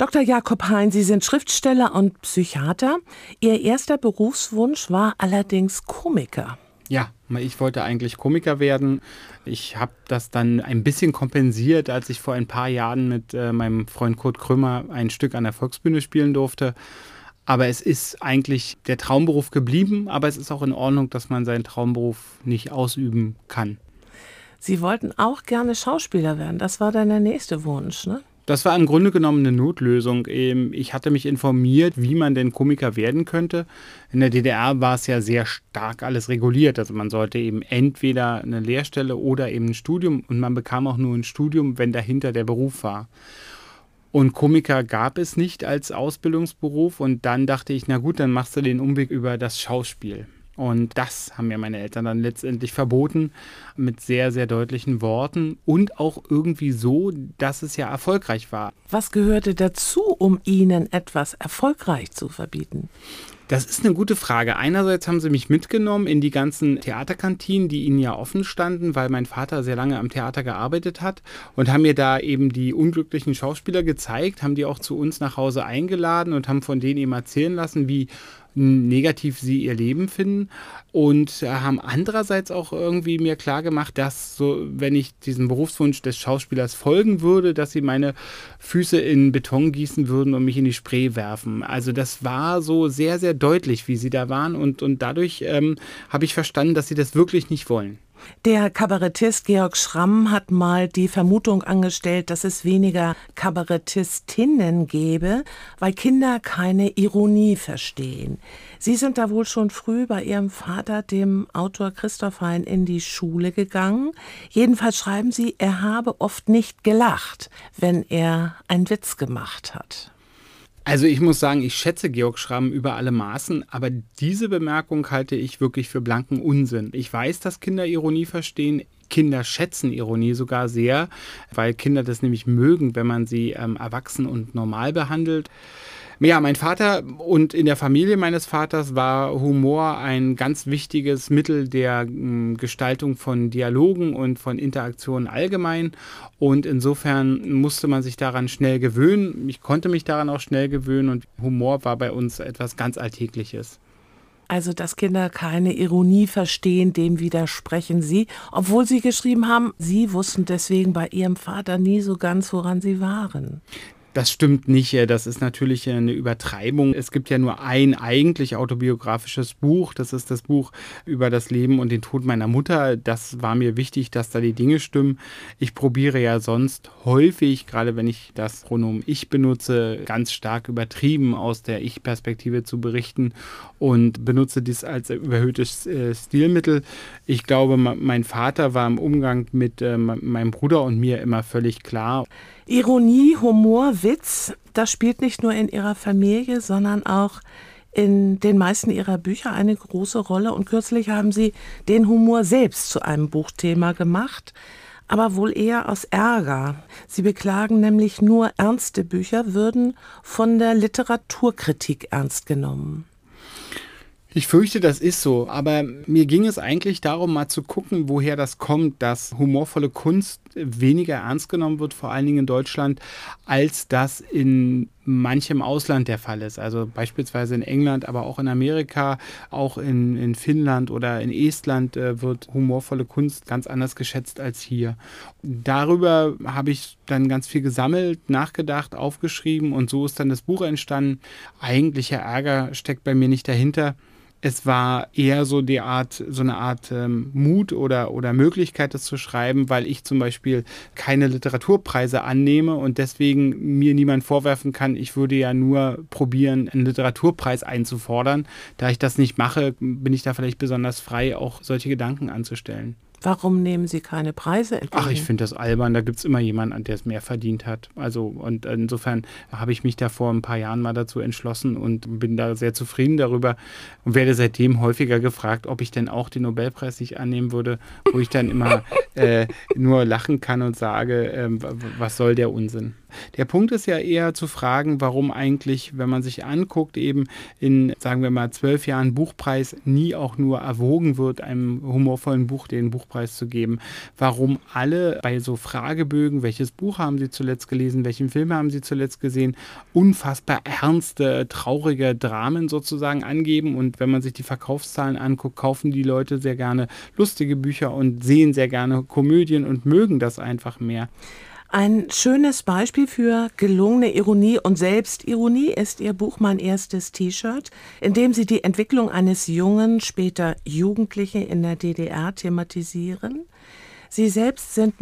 Dr. Jakob Hein, Sie sind Schriftsteller und Psychiater. Ihr erster Berufswunsch war allerdings Komiker. Ja, ich wollte eigentlich Komiker werden. Ich habe das dann ein bisschen kompensiert, als ich vor ein paar Jahren mit meinem Freund Kurt Krömer ein Stück an der Volksbühne spielen durfte. Aber es ist eigentlich der Traumberuf geblieben, aber es ist auch in Ordnung, dass man seinen Traumberuf nicht ausüben kann. Sie wollten auch gerne Schauspieler werden. Das war dann der nächste Wunsch, ne? Das war im Grunde genommen eine Notlösung. Ich hatte mich informiert, wie man denn Komiker werden könnte. In der DDR war es ja sehr stark alles reguliert. Also man sollte eben entweder eine Lehrstelle oder eben ein Studium. Und man bekam auch nur ein Studium, wenn dahinter der Beruf war. Und Komiker gab es nicht als Ausbildungsberuf. Und dann dachte ich, na gut, dann machst du den Umweg über das Schauspiel. Und das haben mir meine Eltern dann letztendlich verboten mit sehr, sehr deutlichen Worten und auch irgendwie so, dass es ja erfolgreich war. Was gehörte dazu, um Ihnen etwas erfolgreich zu verbieten? Das ist eine gute Frage. Einerseits haben sie mich mitgenommen in die ganzen Theaterkantinen, die ihnen ja offen standen, weil mein Vater sehr lange am Theater gearbeitet hat und haben mir da eben die unglücklichen Schauspieler gezeigt, haben die auch zu uns nach Hause eingeladen und haben von denen eben erzählen lassen, wie negativ sie ihr Leben finden und haben andererseits auch irgendwie mir klar gemacht, dass so, wenn ich diesem Berufswunsch des Schauspielers folgen würde, dass sie meine Füße in Beton gießen würden und mich in die Spree werfen. Also das war so sehr, sehr deutlich, wie sie da waren und dadurch habe ich verstanden, dass sie das wirklich nicht wollen. Der Kabarettist Georg Schramm hat mal die Vermutung angestellt, dass es weniger Kabarettistinnen gäbe, weil Kinder keine Ironie verstehen. Sie sind da wohl schon früh bei Ihrem Vater, dem Autor Christoph Hein, in die Schule gegangen. Jedenfalls schreiben Sie, er habe oft nicht gelacht, wenn er einen Witz gemacht hat. Also ich muss sagen, ich schätze Georg Schramm über alle Maßen, aber diese Bemerkung halte ich wirklich für blanken Unsinn. Ich weiß, dass Kinder Ironie verstehen. Kinder schätzen Ironie sogar sehr, weil Kinder das nämlich mögen, wenn man sie erwachsen und normal behandelt. Ja, mein Vater und in der Familie meines Vaters war Humor ein ganz wichtiges Mittel der Gestaltung von Dialogen und von Interaktionen allgemein. Und insofern musste man sich daran schnell gewöhnen. Ich konnte mich daran auch schnell gewöhnen und Humor war bei uns etwas ganz Alltägliches. Also, dass Kinder keine Ironie verstehen, dem widersprechen Sie, obwohl Sie geschrieben haben, Sie wussten deswegen bei Ihrem Vater nie so ganz, woran Sie waren. Das stimmt nicht. Das ist natürlich eine Übertreibung. Es gibt ja nur ein eigentlich autobiografisches Buch. Das ist das Buch über das Leben und den Tod meiner Mutter. Das war mir wichtig, dass da die Dinge stimmen. Ich probiere ja sonst häufig, gerade wenn ich das Pronomen Ich benutze, ganz stark übertrieben aus der Ich-Perspektive zu berichten und benutze dies als überhöhtes Stilmittel. Ich glaube, mein Vater war im Umgang mit meinem Bruder und mir immer völlig klar. Ironie, Humor, Witz, das spielt nicht nur in Ihrer Familie, sondern auch in den meisten Ihrer Bücher eine große Rolle. Und kürzlich haben Sie den Humor selbst zu einem Buchthema gemacht, aber wohl eher aus Ärger. Sie beklagen nämlich, nur ernste Bücher würden von der Literaturkritik ernst genommen. Ich fürchte, das ist so, aber mir ging es eigentlich darum, mal zu gucken, woher das kommt, dass humorvolle Kunst weniger ernst genommen wird, vor allen Dingen in Deutschland, als das in manchem Ausland der Fall ist. Also beispielsweise in England, aber auch in Amerika, auch in Finnland oder in Estland wird humorvolle Kunst ganz anders geschätzt als hier. Darüber habe ich dann ganz viel gesammelt, nachgedacht, aufgeschrieben und so ist dann das Buch entstanden. Eigentlicher Ärger steckt bei mir nicht dahinter. Es war eher so eine Art Mut oder Möglichkeit, das zu schreiben, weil ich zum Beispiel keine Literaturpreise annehme und deswegen mir niemand vorwerfen kann, ich würde ja nur probieren, einen Literaturpreis einzufordern. Da ich das nicht mache, bin ich da vielleicht besonders frei, auch solche Gedanken anzustellen. Warum nehmen Sie keine Preise entgegen? Ach, ich finde das albern. Da gibt es immer jemanden, der es mehr verdient hat. Also, und insofern habe ich mich da vor ein paar Jahren mal dazu entschlossen und bin da sehr zufrieden darüber und werde seitdem häufiger gefragt, ob ich denn auch den Nobelpreis nicht annehmen würde, wo ich dann immer nur lachen kann und sage, was soll der Unsinn? Der Punkt ist ja eher zu fragen, warum eigentlich, wenn man sich anguckt, eben in, sagen wir mal, 12 Jahren Buchpreis nie auch nur erwogen wird, einem humorvollen Buch den Buchpreis zu geben. Warum alle bei so Fragebögen, welches Buch haben Sie zuletzt gelesen, welchen Film haben Sie zuletzt gesehen, unfassbar ernste, traurige Dramen sozusagen angeben. Und wenn man sich die Verkaufszahlen anguckt, kaufen die Leute sehr gerne lustige Bücher und sehen sehr gerne Komödien und mögen das einfach mehr. Ein schönes Beispiel für gelungene Ironie und Selbstironie ist Ihr Buch Mein erstes T-Shirt, in dem Sie die Entwicklung eines jungen, später Jugendlichen in der DDR thematisieren. Sie selbst sind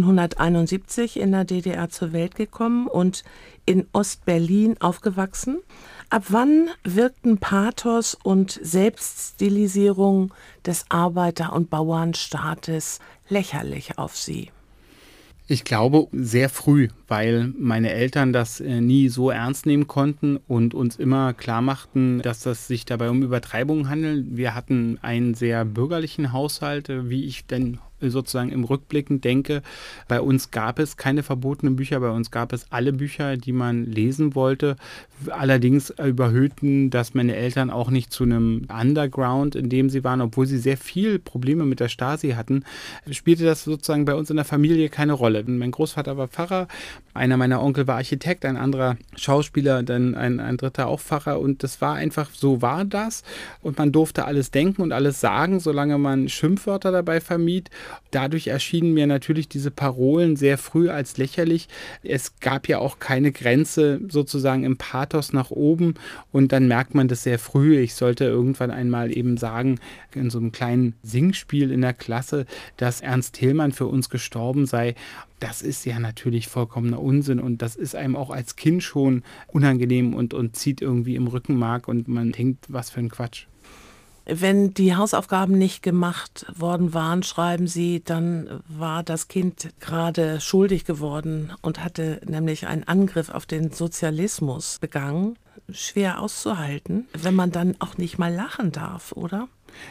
1971 in der DDR zur Welt gekommen und in Ostberlin aufgewachsen. Ab wann wirkten Pathos und Selbststilisierung des Arbeiter- und Bauernstaates lächerlich auf Sie? Ich glaube sehr früh, weil meine Eltern das nie so ernst nehmen konnten und uns immer klar machten, dass das sich dabei um Übertreibungen handelt. Wir hatten einen sehr bürgerlichen Haushalt, wie ich denn sozusagen im Rückblicken denke. Bei uns gab es keine verbotenen Bücher, bei uns gab es alle Bücher, die man lesen wollte. Allerdings überhöhten das meine Eltern auch nicht zu einem Underground, in dem sie waren, obwohl sie sehr viel Probleme mit der Stasi hatten, spielte das sozusagen bei uns in der Familie keine Rolle. Mein Großvater war Pfarrer, einer meiner Onkel war Architekt, ein anderer Schauspieler, dann ein dritter auch Pfarrer und das war einfach, so war das und man durfte alles denken und alles sagen, solange man Schimpfwörter dabei vermied. Dadurch erschienen mir natürlich diese Parolen sehr früh als lächerlich. Es gab ja auch keine Grenze sozusagen im Pathos nach oben und dann merkt man das sehr früh. Ich sollte irgendwann einmal eben sagen, in so einem kleinen Singspiel in der Klasse, dass Ernst Thälmann für uns gestorben sei. Das ist ja natürlich vollkommener Unsinn und das ist einem auch als Kind schon unangenehm und zieht irgendwie im Rückenmark und man denkt, was für ein Quatsch. Wenn die Hausaufgaben nicht gemacht worden waren, schreiben Sie, dann war das Kind gerade schuldig geworden und hatte nämlich einen Angriff auf den Sozialismus begangen. Schwer auszuhalten, wenn man dann auch nicht mal lachen darf, oder?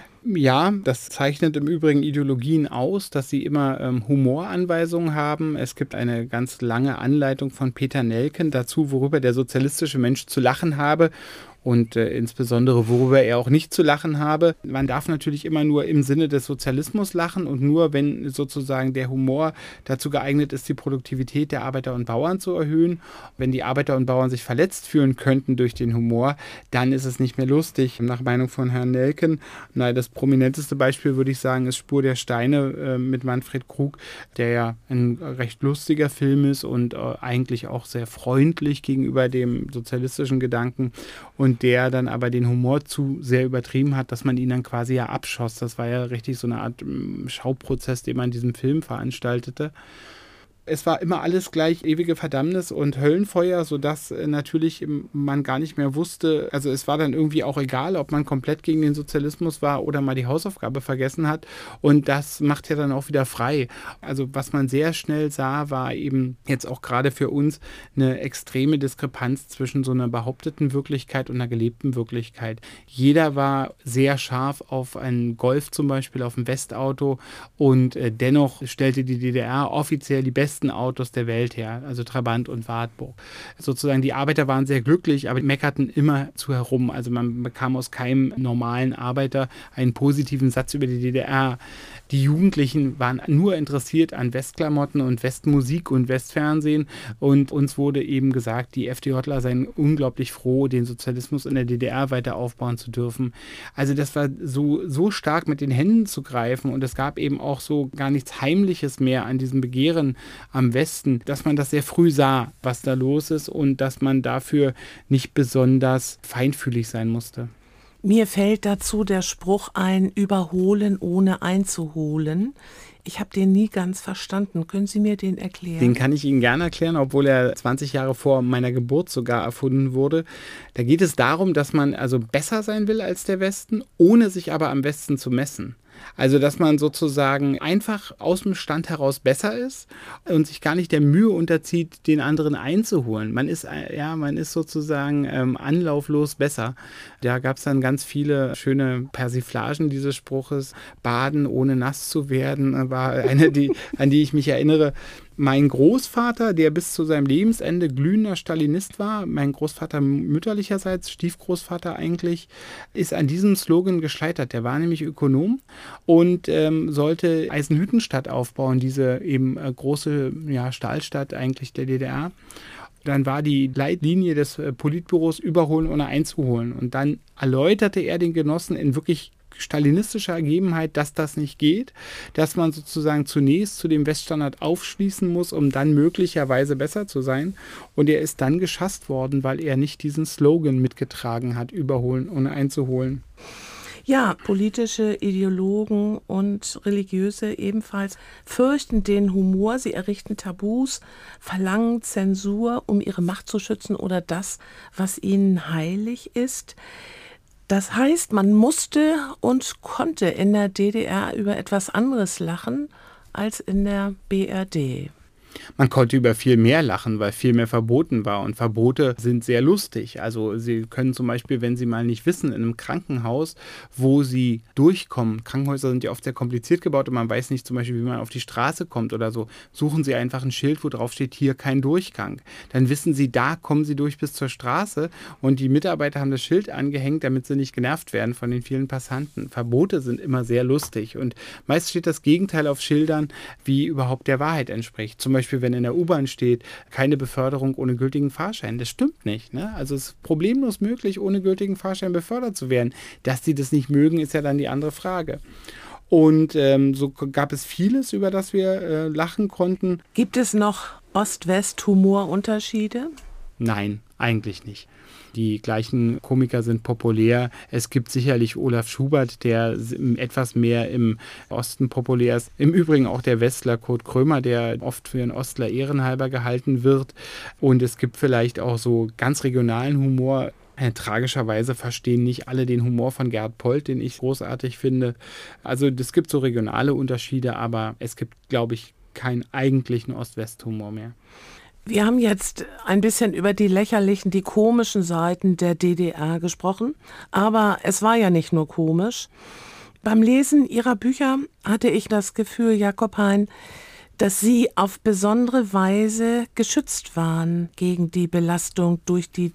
Ja, das zeichnet im Übrigen Ideologien aus, dass sie immer Humoranweisungen haben. Es gibt eine ganz lange Anleitung von Peter Nelken dazu, worüber der sozialistische Mensch zu lachen habe. Und insbesondere, worüber er auch nicht zu lachen habe. Man darf natürlich immer nur im Sinne des Sozialismus lachen und nur, wenn sozusagen der Humor dazu geeignet ist, die Produktivität der Arbeiter und Bauern zu erhöhen. Wenn die Arbeiter und Bauern sich verletzt fühlen könnten durch den Humor, dann ist es nicht mehr lustig. Nach Meinung von Herrn Nelken, das prominenteste Beispiel, würde ich sagen, ist Spur der Steine mit Manfred Krug, der ja ein recht lustiger Film ist und eigentlich auch sehr freundlich gegenüber dem sozialistischen Gedanken und der dann aber den Humor zu sehr übertrieben hat, dass man ihn dann quasi ja abschoss. Das war ja richtig so eine Art Schauprozess, den man in diesem Film veranstaltete. Es war immer alles gleich ewige Verdammnis und Höllenfeuer, sodass natürlich man gar nicht mehr wusste, also es war dann irgendwie auch egal, ob man komplett gegen den Sozialismus war oder mal die Hausaufgabe vergessen hat und das macht ja dann auch wieder frei. Also was man sehr schnell sah, war eben jetzt auch gerade für uns eine extreme Diskrepanz zwischen so einer behaupteten Wirklichkeit und einer gelebten Wirklichkeit. Jeder war sehr scharf auf einen Golf zum Beispiel, auf ein Westauto und dennoch stellte die DDR offiziell die besten Autos der Welt her, also Trabant und Wartburg. Sozusagen die Arbeiter waren sehr glücklich, aber meckerten immer zu herum. Also man bekam aus keinem normalen Arbeiter einen positiven Satz über die DDR. Die Jugendlichen waren nur interessiert an Westklamotten und Westmusik und Westfernsehen und uns wurde eben gesagt, die FDJler seien unglaublich froh, den Sozialismus in der DDR weiter aufbauen zu dürfen. Also das war so stark mit den Händen zu greifen und es gab eben auch so gar nichts Heimliches mehr an diesem Begehren am Westen, dass man das sehr früh sah, was da los ist und dass man dafür nicht besonders feinfühlig sein musste. Mir fällt dazu der Spruch ein, überholen ohne einzuholen. Ich habe den nie ganz verstanden. Können Sie mir den erklären? Den kann ich Ihnen gerne erklären, obwohl er 20 Jahre vor meiner Geburt sogar erfunden wurde. Da geht es darum, dass man also besser sein will als der Westen, ohne sich aber am Westen zu messen. Also, dass man sozusagen einfach aus dem Stand heraus besser ist und sich gar nicht der Mühe unterzieht, den anderen einzuholen. Man ist sozusagen anlauflos besser. Da gab es dann ganz viele schöne Persiflagen dieses Spruches. Baden ohne nass zu werden war eine, an die ich mich erinnere. Mein Großvater, der bis zu seinem Lebensende glühender Stalinist war, mein Großvater mütterlicherseits, Stiefgroßvater eigentlich, ist an diesem Slogan gescheitert. Der war nämlich Ökonom und sollte Eisenhüttenstadt aufbauen, diese eben große Stahlstadt eigentlich der DDR. Dann war die Leitlinie des Politbüros überholen ohne einzuholen. Und dann erläuterte er den Genossen in wirklich stalinistischer Ergebenheit, dass das nicht geht, dass man sozusagen zunächst zu dem Weststandard aufschließen muss, um dann möglicherweise besser zu sein. Und er ist dann geschasst worden, weil er nicht diesen Slogan mitgetragen hat, überholen ohne einzuholen. Ja, politische Ideologen und Religiöse ebenfalls fürchten den Humor, sie errichten Tabus, verlangen Zensur, um ihre Macht zu schützen oder das, was ihnen heilig ist. Das heißt, man musste und konnte in der DDR über etwas anderes lachen als in der BRD. Man konnte über viel mehr lachen, weil viel mehr verboten war. Und Verbote sind sehr lustig. Also Sie können zum Beispiel, wenn Sie mal nicht wissen, in einem Krankenhaus, wo Sie durchkommen, Krankenhäuser sind ja oft sehr kompliziert gebaut und man weiß nicht zum Beispiel, wie man auf die Straße kommt oder so, suchen Sie einfach ein Schild, wo drauf steht, hier kein Durchgang. Dann wissen Sie, da kommen Sie durch bis zur Straße und die Mitarbeiter haben das Schild angehängt, damit sie nicht genervt werden von den vielen Passanten. Verbote sind immer sehr lustig und meist steht das Gegenteil auf Schildern, wie überhaupt der Wahrheit entspricht. Zum Beispiel, wenn in der U-Bahn steht, keine Beförderung ohne gültigen Fahrschein. Das stimmt nicht. Ne? Also es ist problemlos möglich, ohne gültigen Fahrschein befördert zu werden. Dass sie das nicht mögen, ist ja dann die andere Frage. Und so gab es vieles, über das wir lachen konnten. Gibt es noch Ost-West-Humorunterschiede? Nein, eigentlich nicht. Die gleichen Komiker sind populär. Es gibt sicherlich Olaf Schubert, der etwas mehr im Osten populär ist. Im Übrigen auch der Westler Kurt Krömer, der oft für einen Ostler ehrenhalber gehalten wird. Und es gibt vielleicht auch so ganz regionalen Humor. Tragischerweise verstehen nicht alle den Humor von Gerd Polt, den ich großartig finde. Also es gibt so regionale Unterschiede, aber es gibt, glaube ich, keinen eigentlichen Ost-West-Humor mehr. Wir haben jetzt ein bisschen über die lächerlichen, die komischen Seiten der DDR gesprochen, aber es war ja nicht nur komisch. Beim Lesen Ihrer Bücher hatte ich das Gefühl, Jakob Hein, dass Sie auf besondere Weise geschützt waren gegen die Belastung durch die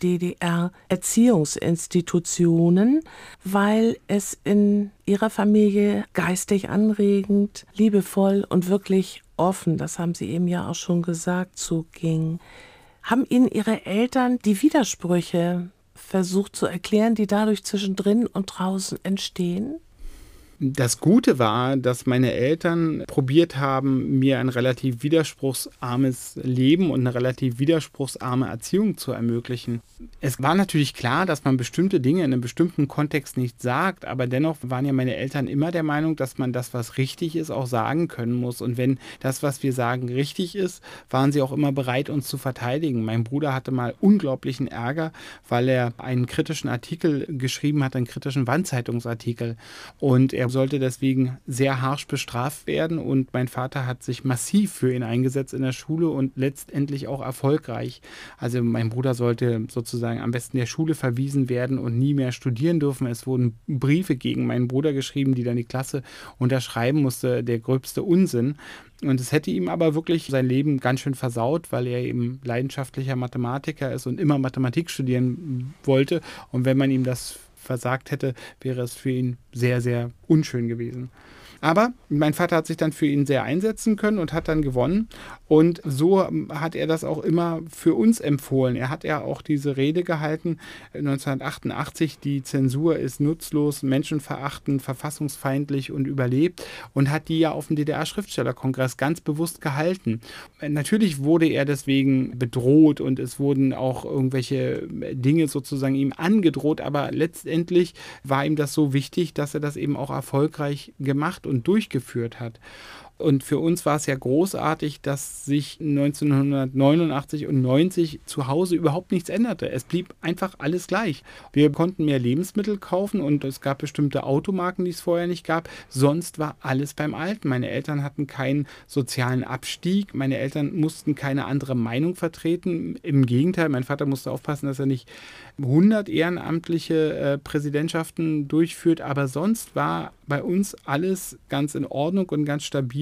DDR-Erziehungsinstitutionen, weil es in Ihrer Familie geistig anregend, liebevoll und wirklich offen, das haben Sie eben ja auch schon gesagt, zuging. Haben Ihnen Ihre Eltern die Widersprüche versucht zu erklären, die dadurch zwischendrin und draußen entstehen? Das Gute war, dass meine Eltern probiert haben, mir ein relativ widerspruchsarmes Leben und eine relativ widerspruchsarme Erziehung zu ermöglichen. Es war natürlich klar, dass man bestimmte Dinge in einem bestimmten Kontext nicht sagt, aber dennoch waren ja meine Eltern immer der Meinung, dass man das, was richtig ist, auch sagen können muss. Und wenn das, was wir sagen, richtig ist, waren sie auch immer bereit, uns zu verteidigen. Mein Bruder hatte mal unglaublichen Ärger, weil er einen kritischen Artikel geschrieben hat, einen kritischen Wandzeitungsartikel. Und er sollte deswegen sehr harsch bestraft werden und mein Vater hat sich massiv für ihn eingesetzt in der Schule und letztendlich auch erfolgreich. Also mein Bruder sollte sozusagen am besten der Schule verwiesen werden und nie mehr studieren dürfen. Es wurden Briefe gegen meinen Bruder geschrieben, die dann die Klasse unterschreiben musste, der gröbste Unsinn. Und es hätte ihm aber wirklich sein Leben ganz schön versaut, weil er eben leidenschaftlicher Mathematiker ist und immer Mathematik studieren wollte. Und wenn man ihm das versagt hätte, wäre es für ihn sehr, sehr unschön gewesen. Aber mein Vater hat sich dann für ihn sehr einsetzen können und hat dann gewonnen. Und so hat er das auch immer für uns empfohlen. Er hat ja auch diese Rede gehalten 1988, die Zensur ist nutzlos, menschenverachtend, verfassungsfeindlich und überlebt. Und hat die ja auf dem DDR-Schriftstellerkongress ganz bewusst gehalten. Natürlich wurde er deswegen bedroht und es wurden auch irgendwelche Dinge sozusagen ihm angedroht. Aber letztendlich war ihm das so wichtig, dass er das eben auch erfolgreich gemacht und durchgeführt hat. Und für uns war es ja großartig, dass sich 1989 und 90 zu Hause überhaupt nichts änderte. Es blieb einfach alles gleich. Wir konnten mehr Lebensmittel kaufen und es gab bestimmte Automarken, die es vorher nicht gab. Sonst war alles beim Alten. Meine Eltern hatten keinen sozialen Abstieg. Meine Eltern mussten keine andere Meinung vertreten. Im Gegenteil, mein Vater musste aufpassen, dass er nicht 100 ehrenamtliche Präsidentschaften durchführt. Aber sonst war bei uns alles ganz in Ordnung und ganz stabil.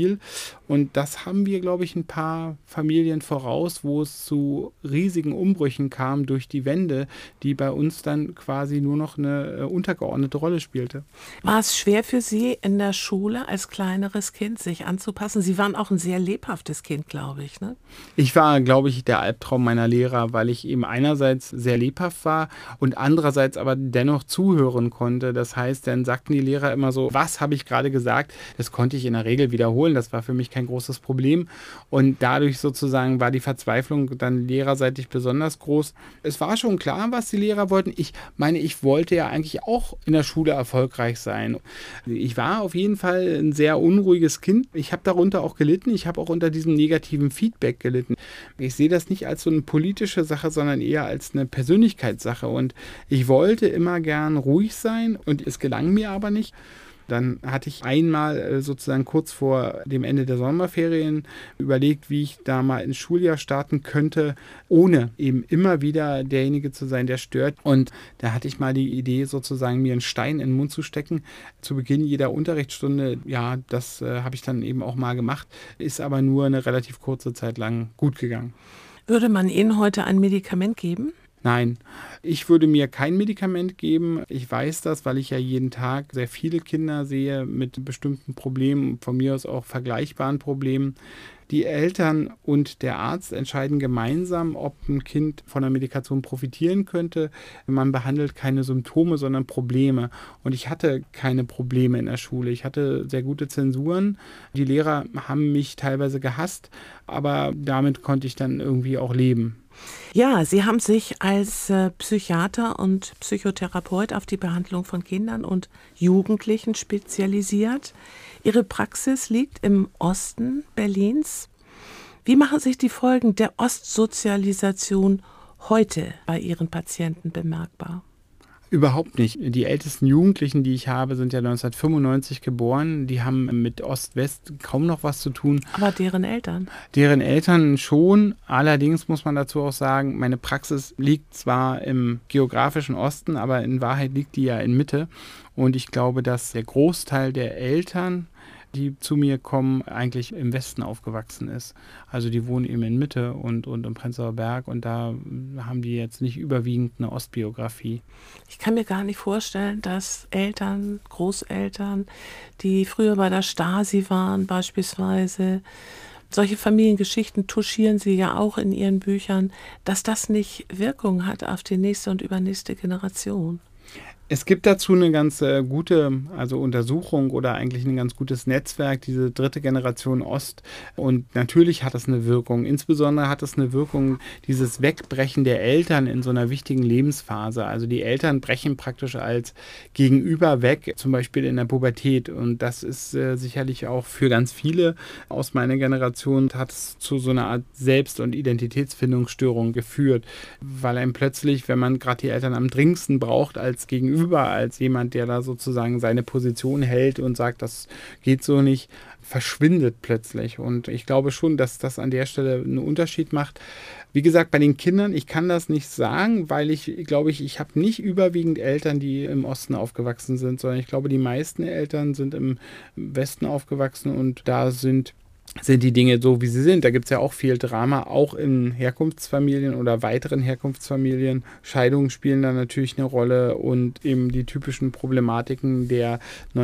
viel. Und das haben wir, glaube ich, ein paar Familien voraus, wo es zu riesigen Umbrüchen kam durch die Wende, die bei uns dann quasi nur noch eine untergeordnete Rolle spielte. War es schwer für Sie in der Schule als kleineres Kind, sich anzupassen? Sie waren auch ein sehr lebhaftes Kind, glaube ich, ne? Ich war, glaube ich, der Albtraum meiner Lehrer, weil ich eben einerseits sehr lebhaft war und andererseits aber dennoch zuhören konnte. Das heißt, dann sagten die Lehrer immer so, was habe ich gerade gesagt? Das konnte ich in der Regel wiederholen. Das war für mich kein großes Problem. Und dadurch sozusagen war die Verzweiflung dann lehrerseitig besonders groß. Es war schon klar, was die Lehrer wollten. Ich meine, ich wollte ja eigentlich auch in der Schule erfolgreich sein. Ich war auf jeden Fall ein sehr unruhiges Kind. Ich habe darunter auch gelitten. Ich habe auch unter diesem negativen Feedback gelitten. Ich sehe das nicht als so eine politische Sache, sondern eher als eine Persönlichkeitssache. Und ich wollte immer gern ruhig sein und es gelang mir aber nicht. Dann hatte ich einmal sozusagen kurz vor dem Ende der Sommerferien überlegt, wie ich da mal ins Schuljahr starten könnte, ohne eben immer wieder derjenige zu sein, der stört. Und da hatte ich mal die Idee, sozusagen mir einen Stein in den Mund zu stecken, zu Beginn jeder Unterrichtsstunde. Ja, das habe ich dann eben auch mal gemacht, ist aber nur eine relativ kurze Zeit lang gut gegangen. Würde man Ihnen heute ein Medikament geben? Nein, ich würde mir kein Medikament geben. Ich weiß das, weil ich ja jeden Tag sehr viele Kinder sehe mit bestimmten Problemen, von mir aus auch vergleichbaren Problemen. Die Eltern und der Arzt entscheiden gemeinsam, ob ein Kind von der Medikation profitieren könnte. Man behandelt keine Symptome, sondern Probleme. Und ich hatte keine Probleme in der Schule. Ich hatte sehr gute Zensuren. Die Lehrer haben mich teilweise gehasst, aber damit konnte ich dann irgendwie auch leben. Ja, Sie haben sich als Psychiater und Psychotherapeut auf die Behandlung von Kindern und Jugendlichen spezialisiert. Ihre Praxis liegt im Osten Berlins. Wie machen sich die Folgen der Ostsozialisation heute bei Ihren Patienten bemerkbar? Überhaupt nicht. Die ältesten Jugendlichen, die ich habe, sind ja 1995 geboren. Die haben mit Ost-West kaum noch was zu tun. Aber deren Eltern? Deren Eltern schon. Allerdings muss man dazu auch sagen, meine Praxis liegt zwar im geografischen Osten, aber in Wahrheit liegt die ja in Mitte. Und ich glaube, dass der Großteil der Eltern, die zu mir kommen, eigentlich im Westen aufgewachsen ist. Also die wohnen eben in Mitte und im Prenzlauer Berg und da haben die jetzt nicht überwiegend eine Ostbiografie. Ich kann mir gar nicht vorstellen, dass Eltern, Großeltern, die früher bei der Stasi waren beispielsweise, solche Familiengeschichten touchieren Sie ja auch in Ihren Büchern, dass das nicht Wirkung hat auf die nächste und übernächste Generation. Es gibt dazu eine ganz gute Untersuchung oder eigentlich ein ganz gutes Netzwerk, diese dritte Generation Ost. Und natürlich hat das eine Wirkung. Insbesondere hat es eine Wirkung, dieses Wegbrechen der Eltern in so einer wichtigen Lebensphase. Also die Eltern brechen praktisch als Gegenüber weg, zum Beispiel in der Pubertät. Und das ist sicherlich auch für ganz viele aus meiner Generation, hat es zu so einer Art Selbst- und Identitätsfindungsstörung geführt. Weil einem plötzlich, wenn man gerade die Eltern am dringendsten braucht als Gegenüber, als jemand, der da sozusagen seine Position hält und sagt, das geht so nicht, verschwindet plötzlich. Und ich glaube schon, dass das an der Stelle einen Unterschied macht. Wie gesagt, bei den Kindern, ich kann das nicht sagen, weil ich glaube, ich habe nicht überwiegend Eltern, die im Osten aufgewachsen sind, sondern ich glaube, die meisten Eltern sind im Westen aufgewachsen und da sind die Dinge so, wie sie sind. Da gibt es ja auch viel Drama, auch in Herkunftsfamilien oder weiteren Herkunftsfamilien. Scheidungen spielen da natürlich eine Rolle und eben die typischen Problematiken der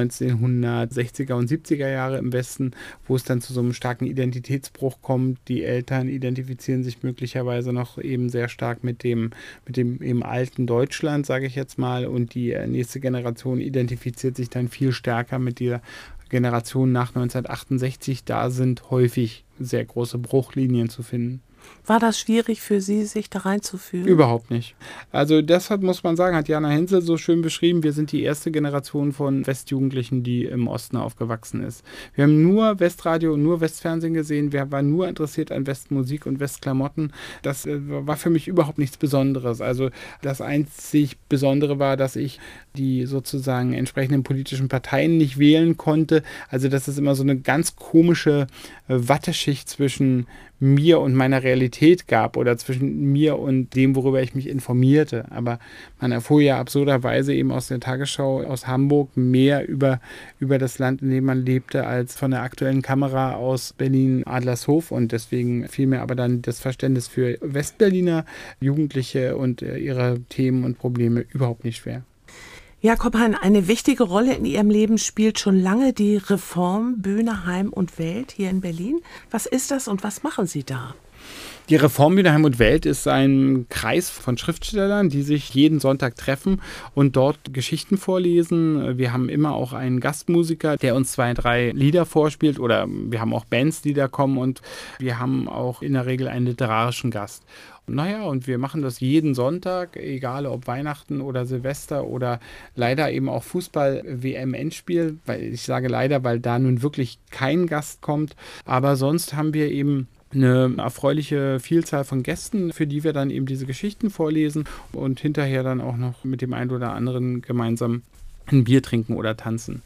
1960er und 70er Jahre im Westen, wo es dann zu so einem starken Identitätsbruch kommt. Die Eltern identifizieren sich möglicherweise noch eben sehr stark mit dem eben alten Deutschland, sage ich jetzt mal, und die nächste Generation identifiziert sich dann viel stärker mit dieser Generation nach 1968, da sind häufig sehr große Bruchlinien zu finden. War das schwierig für Sie, sich da reinzufühlen? Überhaupt nicht. Also deshalb muss man sagen, hat Jana Hensel so schön beschrieben, wir sind die erste Generation von Westjugendlichen, die im Osten aufgewachsen ist. Wir haben nur Westradio und nur Westfernsehen gesehen, wir waren nur interessiert an Westmusik und Westklamotten. Das war für mich überhaupt nichts Besonderes. Also das einzig Besondere war, dass ich die sozusagen entsprechenden politischen Parteien nicht wählen konnte. Also das ist immer so eine ganz komische Watteschicht zwischen mir und meiner Realität gab oder zwischen mir und dem, worüber ich mich informierte. Aber man erfuhr ja absurderweise eben aus der Tagesschau aus Hamburg mehr über das Land, in dem man lebte, als von der aktuellen Kamera aus Berlin-Adlershof. Und deswegen fiel mir aber dann das Verständnis für Westberliner Jugendliche und ihre Themen und Probleme überhaupt nicht schwer. Jakob Hein, eine wichtige Rolle in Ihrem Leben spielt schon lange die Reform Bühne, Heim und Welt hier in Berlin. Was ist das und was machen Sie da? Die Reform Bühne, Heim und Welt ist ein Kreis von Schriftstellern, die sich jeden Sonntag treffen und dort Geschichten vorlesen. Wir haben immer auch einen Gastmusiker, der uns 2, 3 Lieder vorspielt, oder wir haben auch Bands, die da kommen, und wir haben auch in der Regel einen literarischen Gast. Und wir machen das jeden Sonntag, egal ob Weihnachten oder Silvester oder leider eben auch Fußball-WM-Endspiel. Ich sage leider, weil da nun wirklich kein Gast kommt. Aber sonst haben wir eben eine erfreuliche Vielzahl von Gästen, für die wir dann eben diese Geschichten vorlesen und hinterher dann auch noch mit dem einen oder anderen gemeinsam ein Bier trinken oder tanzen.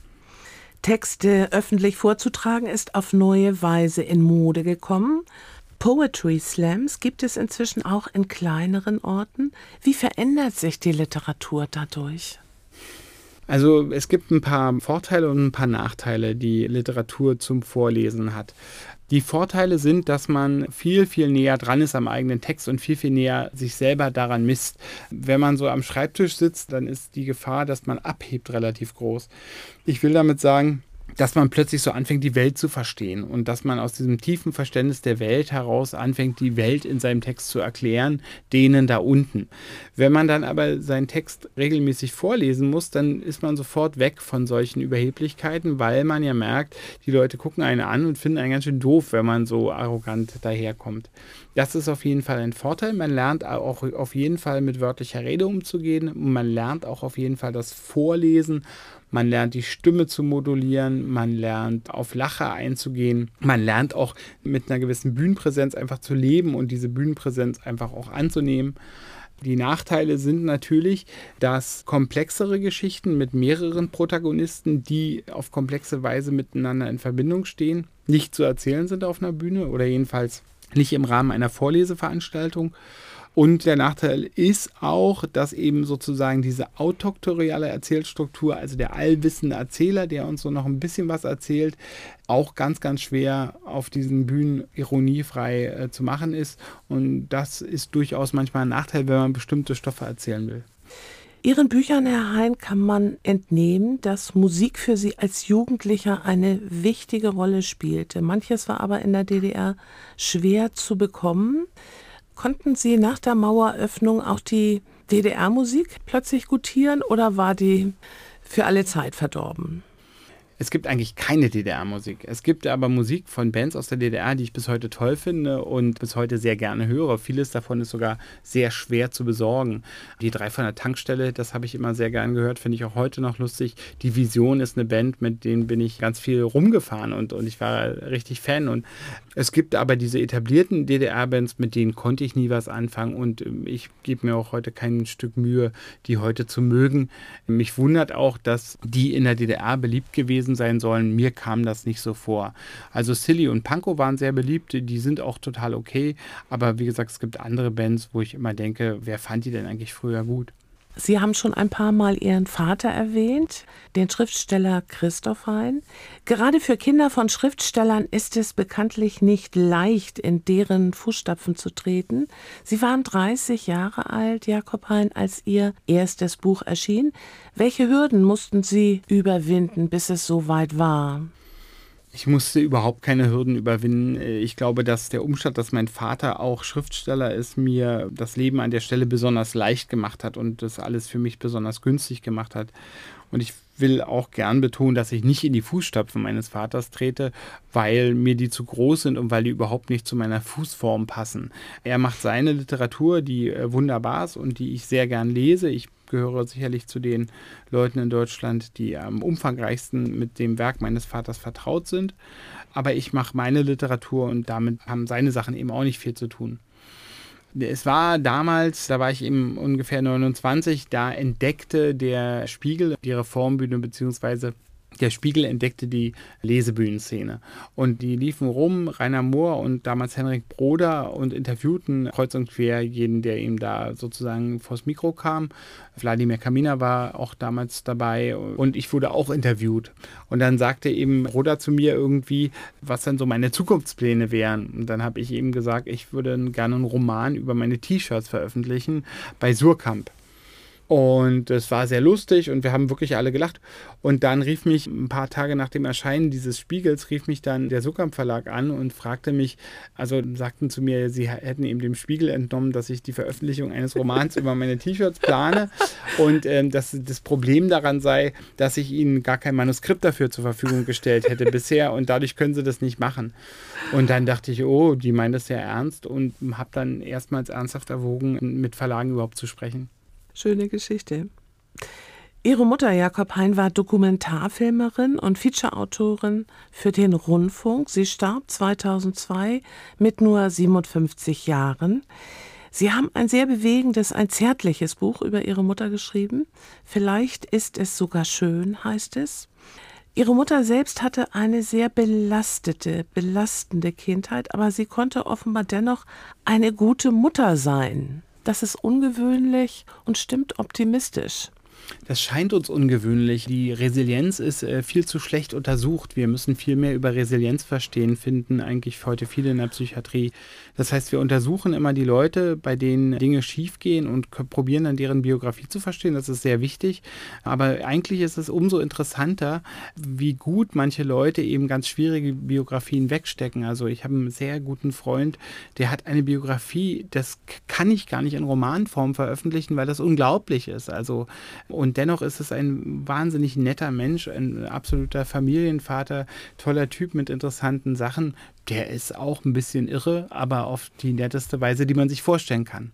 Texte öffentlich vorzutragen ist auf neue Weise in Mode gekommen. Poetry Slams gibt es inzwischen auch in kleineren Orten. Wie verändert sich die Literatur dadurch? Also es gibt ein paar Vorteile und ein paar Nachteile, die Literatur zum Vorlesen hat. Die Vorteile sind, dass man viel, viel näher dran ist am eigenen Text und viel, viel näher sich selber daran misst. Wenn man so am Schreibtisch sitzt, dann ist die Gefahr, dass man abhebt, relativ groß. Ich will damit sagen, dass man plötzlich so anfängt, die Welt zu verstehen und dass man aus diesem tiefen Verständnis der Welt heraus anfängt, die Welt in seinem Text zu erklären, denen da unten. Wenn man dann aber seinen Text regelmäßig vorlesen muss, dann ist man sofort weg von solchen Überheblichkeiten, weil man ja merkt, die Leute gucken einen an und finden einen ganz schön doof, wenn man so arrogant daherkommt. Das ist auf jeden Fall ein Vorteil. Man lernt auch auf jeden Fall mit wörtlicher Rede umzugehen. Man lernt auch auf jeden Fall das Vorlesen. Man lernt die Stimme zu modulieren, man lernt auf Lacher einzugehen, man lernt auch mit einer gewissen Bühnenpräsenz einfach zu leben und diese Bühnenpräsenz einfach auch anzunehmen. Die Nachteile sind natürlich, dass komplexere Geschichten mit mehreren Protagonisten, die auf komplexe Weise miteinander in Verbindung stehen, nicht zu erzählen sind auf einer Bühne oder jedenfalls nicht im Rahmen einer Vorleseveranstaltung. Und der Nachteil ist auch, dass eben sozusagen diese autoktoriale Erzählstruktur, also der allwissende Erzähler, der uns so noch ein bisschen was erzählt, auch ganz, ganz schwer auf diesen Bühnen ironiefrei zu machen ist. Und das ist durchaus manchmal ein Nachteil, wenn man bestimmte Stoffe erzählen will. Ihren Büchern, Herr Hein, kann man entnehmen, dass Musik für Sie als Jugendlicher eine wichtige Rolle spielte. Manches war aber in der DDR schwer zu bekommen. Konnten Sie nach der Maueröffnung auch die DDR-Musik plötzlich gutieren oder war die für alle Zeit verdorben? Es gibt eigentlich keine DDR-Musik. Es gibt aber Musik von Bands aus der DDR, die ich bis heute toll finde und bis heute sehr gerne höre. Vieles davon ist sogar sehr schwer zu besorgen. Die 3 von der Tankstelle, das habe ich immer sehr gern gehört, finde ich auch heute noch lustig. Die Vision ist eine Band, mit denen bin ich ganz viel rumgefahren und ich war richtig Fan. Und es gibt aber diese etablierten DDR-Bands, mit denen konnte ich nie was anfangen und ich gebe mir auch heute kein Stück Mühe, die heute zu mögen. Mich wundert auch, dass die in der DDR beliebt gewesen sein sollen. Mir kam das nicht so vor. Also Silly und Pankow waren sehr beliebt, die sind auch total okay, aber wie gesagt, es gibt andere Bands, wo ich immer denke, wer fand die denn eigentlich früher gut? Sie haben schon ein paar Mal Ihren Vater erwähnt, den Schriftsteller Christoph Hein. Gerade für Kinder von Schriftstellern ist es bekanntlich nicht leicht, in deren Fußstapfen zu treten. Sie waren 30 Jahre alt, Jakob Hein, als Ihr erstes Buch erschien. Welche Hürden mussten Sie überwinden, bis es soweit war? Ich musste überhaupt keine Hürden überwinden. Ich glaube, dass der Umstand, dass mein Vater auch Schriftsteller ist, mir das Leben an der Stelle besonders leicht gemacht hat und das alles für mich besonders günstig gemacht hat. Und ich will auch gern betonen, dass ich nicht in die Fußstapfen meines Vaters trete, weil mir die zu groß sind und weil die überhaupt nicht zu meiner Fußform passen. Er macht seine Literatur, die wunderbar ist und die ich sehr gern lese. Ich gehöre sicherlich zu den Leuten in Deutschland, die am umfangreichsten mit dem Werk meines Vaters vertraut sind. Aber ich mache meine Literatur und damit haben seine Sachen eben auch nicht viel zu tun. Es war damals, da war ich eben ungefähr 29, da entdeckte der Spiegel die Reformbühne bzw. Der Spiegel entdeckte die Lesebühnenszene und die liefen rum, Rainer Mohr und damals Henrik Broder, und interviewten kreuz und quer jeden, der ihm da sozusagen vors Mikro kam. Wladimir Kaminer war auch damals dabei und ich wurde auch interviewt. Und dann sagte eben Broder zu mir irgendwie, was dann so meine Zukunftspläne wären. Und dann habe ich eben gesagt, ich würde gerne einen Roman über meine T-Shirts veröffentlichen bei Suhrkamp. Und es war sehr lustig und wir haben wirklich alle gelacht. Und dann rief mich ein paar Tage nach dem Erscheinen dieses Spiegels, rief mich dann der Suhrkamp Verlag an und fragte mich, also sagten zu mir, sie hätten eben dem Spiegel entnommen, dass ich die Veröffentlichung eines Romans über meine T-Shirts plane und dass das Problem daran sei, dass ich ihnen gar kein Manuskript dafür zur Verfügung gestellt hätte bisher und dadurch können sie das nicht machen. Und dann dachte ich, oh, die meinen das sehr ernst, und habe dann erstmals ernsthaft erwogen, mit Verlagen überhaupt zu sprechen. Schöne Geschichte. Ihre Mutter Jakob Hein war Dokumentarfilmerin und Featureautorin für den Rundfunk. Sie starb 2002 mit nur 57 Jahren. Sie haben ein sehr bewegendes, ein zärtliches Buch über ihre Mutter geschrieben. Vielleicht ist es sogar schön, heißt es. Ihre Mutter selbst hatte eine sehr belastende Kindheit, aber sie konnte offenbar dennoch eine gute Mutter sein. Das ist ungewöhnlich und stimmt optimistisch. Das scheint uns ungewöhnlich. Die Resilienz ist viel zu schlecht untersucht. Wir müssen viel mehr über Resilienz verstehen, finden eigentlich heute viele in der Psychiatrie. Das heißt, wir untersuchen immer die Leute, bei denen Dinge schiefgehen, und probieren dann deren Biografie zu verstehen. Das ist sehr wichtig. Aber eigentlich ist es umso interessanter, wie gut manche Leute eben ganz schwierige Biografien wegstecken. Also ich habe einen sehr guten Freund, der hat eine Biografie, das kann ich gar nicht in Romanform veröffentlichen, weil das unglaublich ist. Also und dennoch ist es ein wahnsinnig netter Mensch, ein absoluter Familienvater, toller Typ mit interessanten Sachen. Der ist auch ein bisschen irre, aber auf die netteste Weise, die man sich vorstellen kann.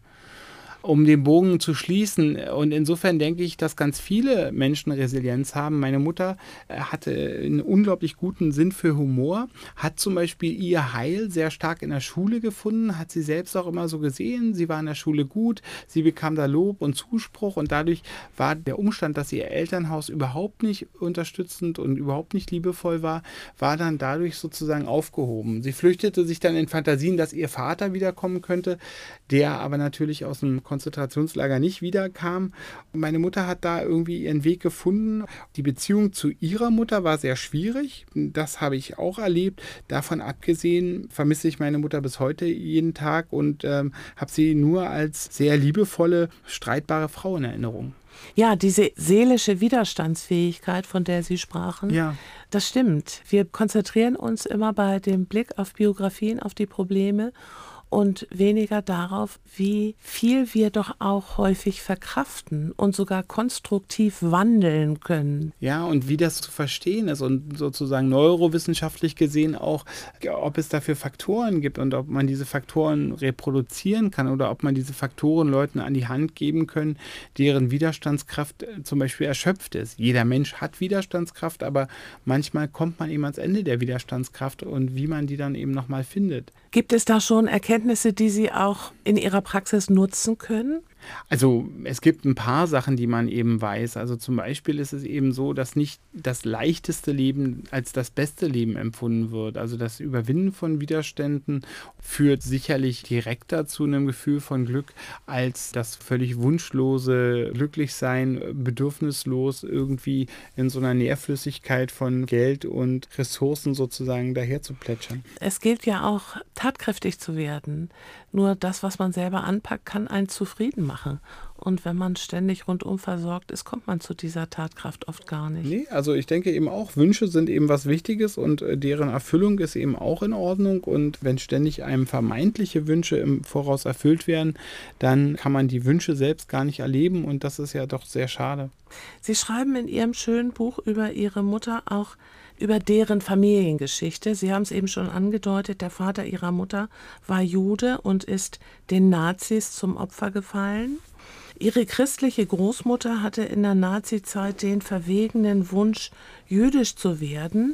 Um den Bogen zu schließen, und insofern denke ich, dass ganz viele Menschen Resilienz haben. Meine Mutter hatte einen unglaublich guten Sinn für Humor, hat zum Beispiel ihr Heil sehr stark in der Schule gefunden, hat sie selbst auch immer so gesehen. Sie war in der Schule gut, sie bekam da Lob und Zuspruch, und dadurch war der Umstand, dass ihr Elternhaus überhaupt nicht unterstützend und überhaupt nicht liebevoll war dann dadurch sozusagen aufgehoben. Sie flüchtete sich dann in Fantasien, dass ihr Vater wiederkommen könnte, der aber natürlich aus einem Konzentrationslager nicht wiederkam. Meine Mutter hat da irgendwie ihren Weg gefunden. Die Beziehung zu ihrer Mutter war sehr schwierig. Das habe ich auch erlebt. Davon abgesehen vermisse ich meine Mutter bis heute jeden Tag und habe sie nur als sehr liebevolle, streitbare Frau in Erinnerung. Ja, diese seelische Widerstandsfähigkeit, von der Sie sprachen, ja, das stimmt. Wir konzentrieren uns immer bei dem Blick auf Biografien, auf die Probleme und weniger darauf, wie viel wir doch auch häufig verkraften und sogar konstruktiv wandeln können. Ja, und wie das zu verstehen ist und sozusagen neurowissenschaftlich gesehen auch, ob es dafür Faktoren gibt und ob man diese Faktoren reproduzieren kann oder ob man diese Faktoren Leuten an die Hand geben können, deren Widerstandskraft zum Beispiel erschöpft ist. Jeder Mensch hat Widerstandskraft, aber manchmal kommt man eben ans Ende der Widerstandskraft, und wie man die dann eben nochmal findet. Gibt es da schon Erkenntnisse, die Sie auch in Ihrer Praxis nutzen können? Also es gibt ein paar Sachen, die man eben weiß. Also zum Beispiel ist es eben so, dass nicht das leichteste Leben als das beste Leben empfunden wird. Also das Überwinden von Widerständen führt sicherlich direkter zu einem Gefühl von Glück als das völlig wunschlose Glücklichsein, bedürfnislos irgendwie in so einer Nährflüssigkeit von Geld und Ressourcen sozusagen daher zu plätschern. Es gilt ja auch, tatkräftig zu werden. Nur das, was man selber anpackt, kann einen zufrieden machen. Und wenn man ständig rundum versorgt ist, kommt man zu dieser Tatkraft oft gar nicht. Nee, also ich denke eben auch, Wünsche sind eben was Wichtiges und deren Erfüllung ist eben auch in Ordnung. Und wenn ständig einem vermeintliche Wünsche im Voraus erfüllt werden, dann kann man die Wünsche selbst gar nicht erleben, und das ist ja doch sehr schade. Sie schreiben in Ihrem schönen Buch über Ihre Mutter auch über deren Familiengeschichte. Sie haben es eben schon angedeutet, der Vater Ihrer Mutter war Jude und ist den Nazis zum Opfer gefallen. Ihre christliche Großmutter hatte in der Nazizeit den verwegenen Wunsch, jüdisch zu werden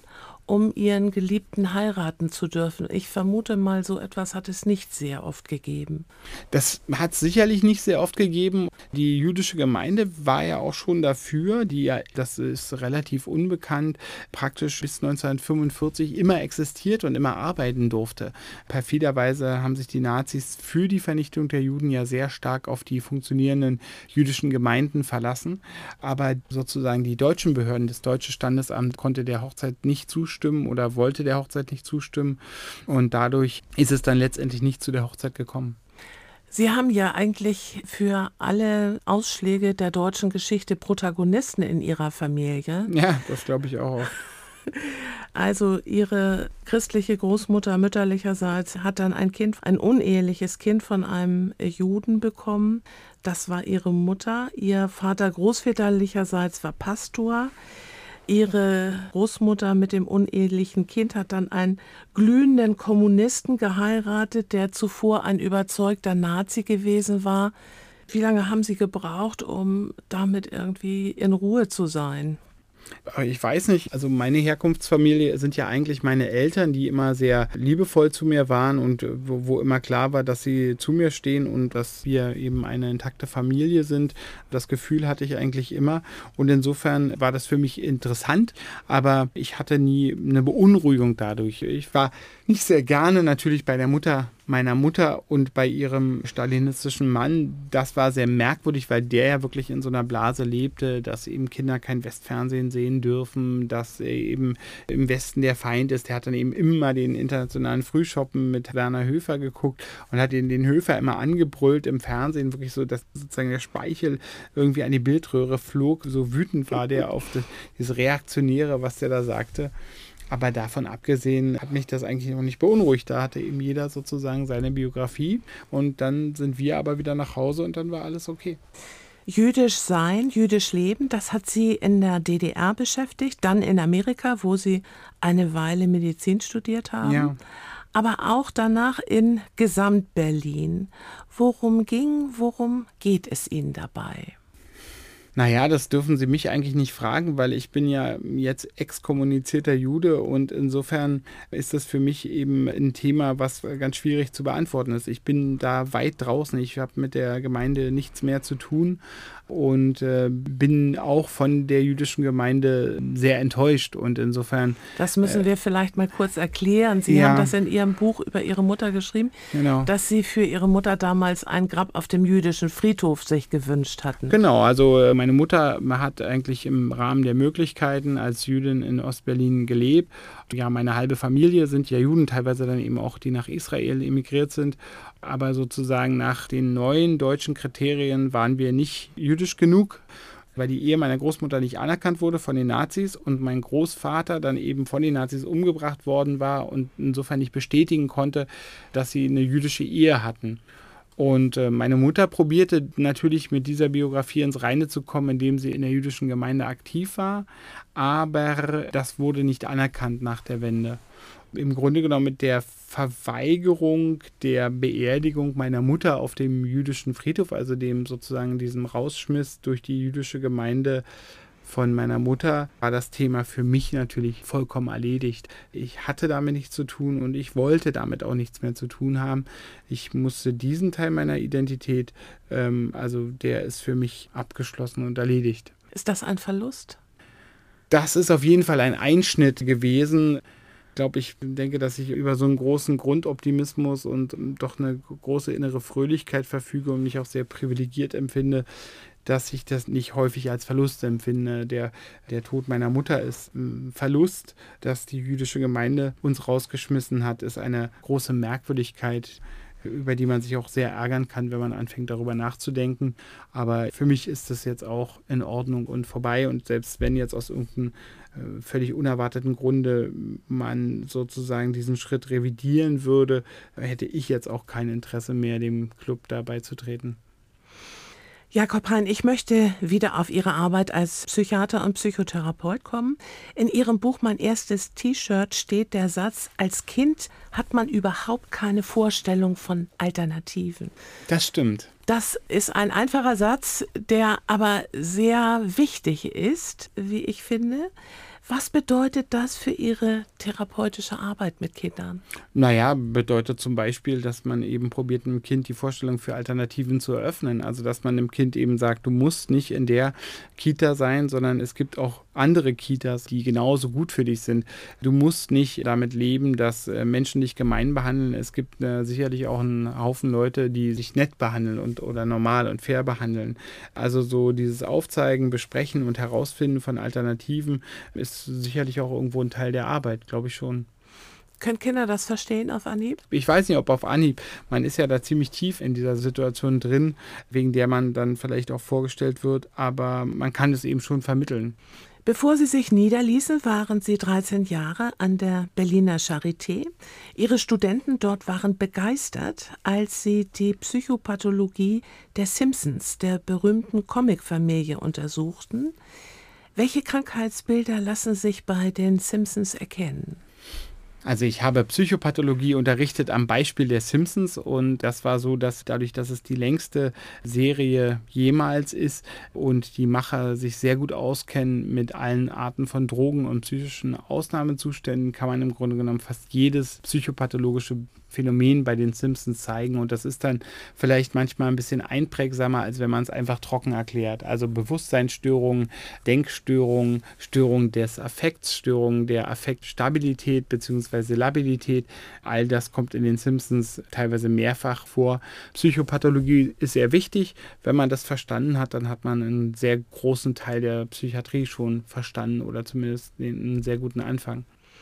um ihren Geliebten heiraten zu dürfen. Ich vermute mal, so etwas hat es nicht sehr oft gegeben. Das hat es sicherlich nicht sehr oft gegeben. Die jüdische Gemeinde war ja auch schon dafür, die ja, das ist relativ unbekannt, praktisch bis 1945 immer existiert und immer arbeiten durfte. Perfiderweise haben sich die Nazis für die Vernichtung der Juden ja sehr stark auf die funktionierenden jüdischen Gemeinden verlassen. Aber sozusagen die deutschen Behörden, das Deutsche Standesamt konnte der Hochzeit nicht zustimmen oder wollte der Hochzeit nicht zustimmen. Und dadurch ist es dann letztendlich nicht zu der Hochzeit gekommen. Sie haben ja eigentlich für alle Ausschläge der deutschen Geschichte Protagonisten in Ihrer Familie. Ja, das glaube ich auch. Also Ihre christliche Großmutter mütterlicherseits hat dann ein uneheliches Kind von einem Juden bekommen. Das war Ihre Mutter. Ihr Vater großväterlicherseits war Pastor. Ihre Großmutter mit dem unehelichen Kind hat dann einen glühenden Kommunisten geheiratet, der zuvor ein überzeugter Nazi gewesen war. Wie lange haben Sie gebraucht, um damit irgendwie in Ruhe zu sein? Ich weiß nicht, also meine Herkunftsfamilie sind ja eigentlich meine Eltern, die immer sehr liebevoll zu mir waren und wo immer klar war, dass sie zu mir stehen und dass wir eben eine intakte Familie sind. Das Gefühl hatte ich eigentlich immer und insofern war das für mich interessant, aber ich hatte nie eine Beunruhigung dadurch. Ich war nicht sehr gerne natürlich bei der Mutter meiner Mutter und bei ihrem stalinistischen Mann. Das war sehr merkwürdig, weil der ja wirklich in so einer Blase lebte, dass eben Kinder kein Westfernsehen sehen dürfen, dass eben im Westen der Feind ist. Der hat dann eben immer den internationalen Frühschoppen mit Werner Höfer geguckt und hat den Höfer immer angebrüllt im Fernsehen, wirklich so, dass sozusagen der Speichel irgendwie an die Bildröhre flog. So wütend war der auf dieses Reaktionäre, was der da sagte. Aber davon abgesehen hat mich das eigentlich noch nicht beunruhigt. Da hatte eben jeder sozusagen seine Biografie und dann sind wir aber wieder nach Hause und dann war alles okay. Jüdisch sein, jüdisch leben, das hat Sie in der DDR beschäftigt, dann in Amerika, wo Sie eine Weile Medizin studiert haben. Ja. Aber auch danach in Gesamt-Berlin. Worum geht es Ihnen dabei? Naja, das dürfen Sie mich eigentlich nicht fragen, weil ich bin ja jetzt exkommunizierter Jude und insofern ist das für mich eben ein Thema, was ganz schwierig zu beantworten ist. Ich bin da weit draußen, ich habe mit der Gemeinde nichts mehr zu tun und bin auch von der jüdischen Gemeinde sehr enttäuscht und insofern... Das müssen wir vielleicht mal kurz erklären. Sie haben das in Ihrem Buch über Ihre Mutter geschrieben, genau, dass Sie für Ihre Mutter damals ein Grab auf dem jüdischen Friedhof sich gewünscht hatten. Genau, also meine Mutter hat eigentlich im Rahmen der Möglichkeiten als Jüdin in Ostberlin gelebt. Ja, meine halbe Familie sind ja Juden, teilweise dann eben auch, die nach Israel emigriert sind. Aber sozusagen nach den neuen deutschen Kriterien waren wir nicht jüdisch genug, weil die Ehe meiner Großmutter nicht anerkannt wurde von den Nazis und mein Großvater dann eben von den Nazis umgebracht worden war und insofern nicht bestätigen konnte, dass sie eine jüdische Ehe hatten. Und meine Mutter probierte natürlich mit dieser Biografie ins Reine zu kommen, indem sie in der jüdischen Gemeinde aktiv war, aber das wurde nicht anerkannt nach der Wende. Im Grunde genommen mit der Verweigerung der Beerdigung meiner Mutter auf dem jüdischen Friedhof, also diesem Rausschmiss durch die jüdische Gemeinde von meiner Mutter, war das Thema für mich natürlich vollkommen erledigt. Ich hatte damit nichts zu tun und ich wollte damit auch nichts mehr zu tun haben. Ich musste diesen Teil meiner Identität, der ist für mich abgeschlossen und erledigt. Ist das ein Verlust? Das ist auf jeden Fall ein Einschnitt gewesen. Ich denke, dass ich über so einen großen Grundoptimismus und doch eine große innere Fröhlichkeit verfüge und mich auch sehr privilegiert empfinde, dass ich das nicht häufig als Verlust empfinde. Der Tod meiner Mutter ist ein Verlust. Dass die jüdische Gemeinde uns rausgeschmissen hat, ist eine große Merkwürdigkeit, über die man sich auch sehr ärgern kann, wenn man anfängt, darüber nachzudenken. Aber für mich ist das jetzt auch in Ordnung und vorbei. Und selbst wenn jetzt aus irgendeinem völlig unerwarteten Grunde man sozusagen diesen Schritt revidieren würde, hätte ich jetzt auch kein Interesse mehr, dem Club da beizutreten. Jakob Hein, ich möchte wieder auf Ihre Arbeit als Psychiater und Psychotherapeut kommen. In Ihrem Buch Mein erstes T-Shirt steht der Satz, als Kind hat man überhaupt keine Vorstellung von Alternativen. Das stimmt. Das ist ein einfacher Satz, der aber sehr wichtig ist, wie ich finde, Was bedeutet das für Ihre therapeutische Arbeit mit Kindern? Naja, bedeutet zum Beispiel, dass man eben probiert, einem Kind die Vorstellung für Alternativen zu eröffnen. Also, dass man dem Kind eben sagt, du musst nicht in der Kita sein, sondern es gibt auch andere Kitas, die genauso gut für dich sind. Du musst nicht damit leben, dass Menschen dich gemein behandeln. Es gibt sicherlich auch einen Haufen Leute, die sich nett behandeln oder normal und fair behandeln. Also so dieses Aufzeigen, Besprechen und Herausfinden von Alternativen ist sicherlich auch irgendwo ein Teil der Arbeit, glaube ich schon. Können Kinder das verstehen auf Anhieb? Ich weiß nicht, ob auf Anhieb. Man ist ja da ziemlich tief in dieser Situation drin, wegen der man dann vielleicht auch vorgestellt wird, aber man kann es eben schon vermitteln. Bevor Sie sich niederließen, waren Sie 13 Jahre an der Berliner Charité. Ihre Studenten dort waren begeistert, als sie die Psychopathologie der Simpsons, der berühmten Comicfamilie, untersuchten. Welche Krankheitsbilder lassen sich bei den Simpsons erkennen? Also ich habe Psychopathologie unterrichtet am Beispiel der Simpsons und das war so, dass dadurch, dass es die längste Serie jemals ist und die Macher sich sehr gut auskennen mit allen Arten von Drogen und psychischen Ausnahmezuständen, kann man im Grunde genommen fast jedes psychopathologische Phänomen bei den Simpsons zeigen und das ist dann vielleicht manchmal ein bisschen einprägsamer, als wenn man es einfach trocken erklärt. Also Bewusstseinsstörungen, Denkstörungen, Störungen des Affekts, Störungen der Affektstabilität bzw. Labilität, all das kommt in den Simpsons teilweise mehrfach vor. Psychopathologie ist sehr wichtig. Wenn man das verstanden hat, dann hat man einen sehr großen Teil der Psychiatrie schon verstanden oder zumindest einen sehr guten Anfang.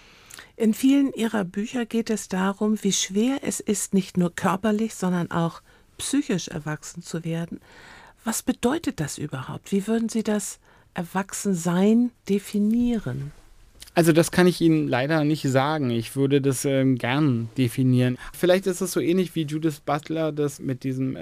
In vielen Ihrer Bücher geht es darum, wie schwer es ist, nicht nur körperlich, sondern auch psychisch erwachsen zu werden. Was bedeutet das überhaupt? Wie würden Sie das Erwachsensein definieren? Also das kann ich Ihnen leider nicht sagen. Ich würde das gern definieren. Vielleicht ist es so ähnlich wie Judith Butler das mit diesem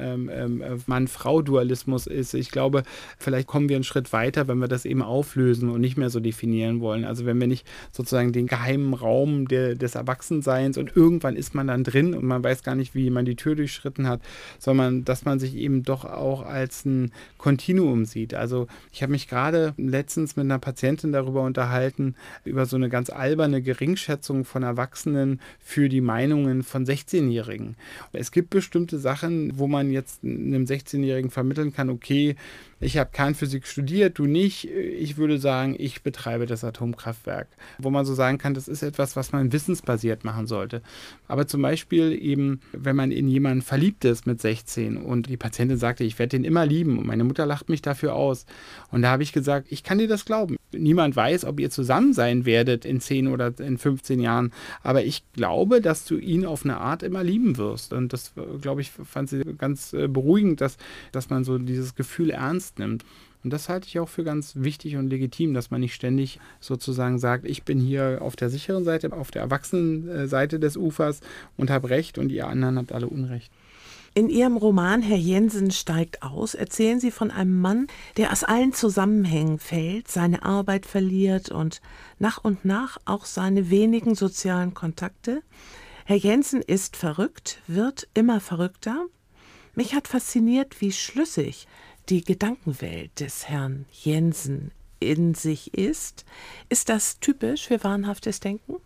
Mann-Frau-Dualismus ist. Ich glaube, vielleicht kommen wir einen Schritt weiter, wenn wir das eben auflösen und nicht mehr so definieren wollen. Also wenn wir nicht sozusagen den geheimen Raum des Erwachsenseins und irgendwann ist man dann drin und man weiß gar nicht, wie man die Tür durchschritten hat, sondern dass man sich eben doch auch als ein Kontinuum sieht. Also ich habe mich gerade letztens mit einer Patientin darüber unterhalten, über so eine ganz alberne Geringschätzung von Erwachsenen für die Meinungen von 16-Jährigen. Es gibt bestimmte Sachen, wo man jetzt einem 16-Jährigen vermitteln kann, okay, ich habe Kernphysik studiert, du nicht. Ich würde sagen, ich betreibe das Atomkraftwerk. Wo man so sagen kann, das ist etwas, was man wissensbasiert machen sollte. Aber zum Beispiel eben, wenn man in jemanden verliebt ist mit 16 und die Patientin sagte, ich werde den immer lieben und meine Mutter lacht mich dafür aus. Und da habe ich gesagt, ich kann dir das glauben. Niemand weiß, ob ihr zusammen sein werdet in 10 oder in 15 Jahren. Aber ich glaube, dass du ihn auf eine Art immer lieben wirst. Und das, glaube ich, fand sie ganz beruhigend, dass man so dieses Gefühl ernst nimmt. Und das halte ich auch für ganz wichtig und legitim, dass man nicht ständig sozusagen sagt, ich bin hier auf der sicheren Seite, auf der Erwachsenenseite des Ufers und habe Recht und ihr anderen habt alle Unrecht. In Ihrem Roman Herr Jensen steigt aus erzählen Sie von einem Mann, der aus allen Zusammenhängen fällt, seine Arbeit verliert und nach auch seine wenigen sozialen Kontakte. Herr Jensen ist verrückt, wird immer verrückter. Mich hat fasziniert, wie schlüssig die Gedankenwelt des Herrn Jensen in sich ist. Ist das typisch für wahnhaftes Denken?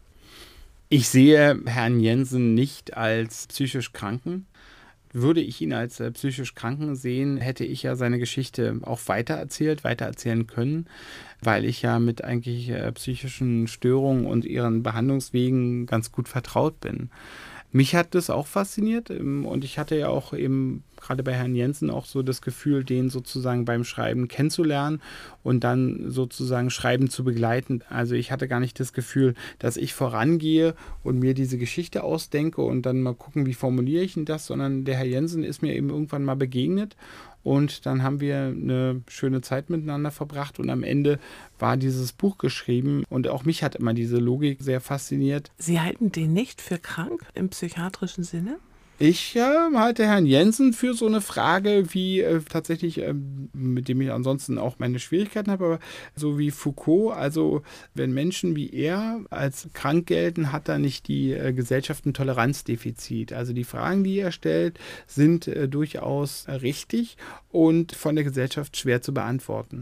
Ich sehe Herrn Jensen nicht als psychisch Kranken. Würde ich ihn als psychisch Kranken sehen, hätte ich ja seine Geschichte auch weitererzählen können, weil ich ja mit eigentlich psychischen Störungen und ihren Behandlungswegen ganz gut vertraut bin. Mich hat das auch fasziniert und ich hatte ja auch eben gerade bei Herrn Jensen auch so das Gefühl, den sozusagen beim Schreiben kennenzulernen und dann sozusagen Schreiben zu begleiten. Also ich hatte gar nicht das Gefühl, dass ich vorangehe und mir diese Geschichte ausdenke und dann mal gucken, wie formuliere ich denn das, sondern der Herr Jensen ist mir eben irgendwann mal begegnet und dann haben wir eine schöne Zeit miteinander verbracht und am Ende war dieses Buch geschrieben und auch mich hat immer diese Logik sehr fasziniert. Sie halten den nicht für krank im psychiatrischen Sinne? Ich halte Herrn Jensen für so eine Frage wie tatsächlich, mit dem ich ansonsten auch meine Schwierigkeiten habe, aber so wie Foucault, also wenn Menschen wie er als krank gelten, hat er nicht die Gesellschaft ein Toleranzdefizit. Also die Fragen, die er stellt, sind durchaus richtig und von der Gesellschaft schwer zu beantworten.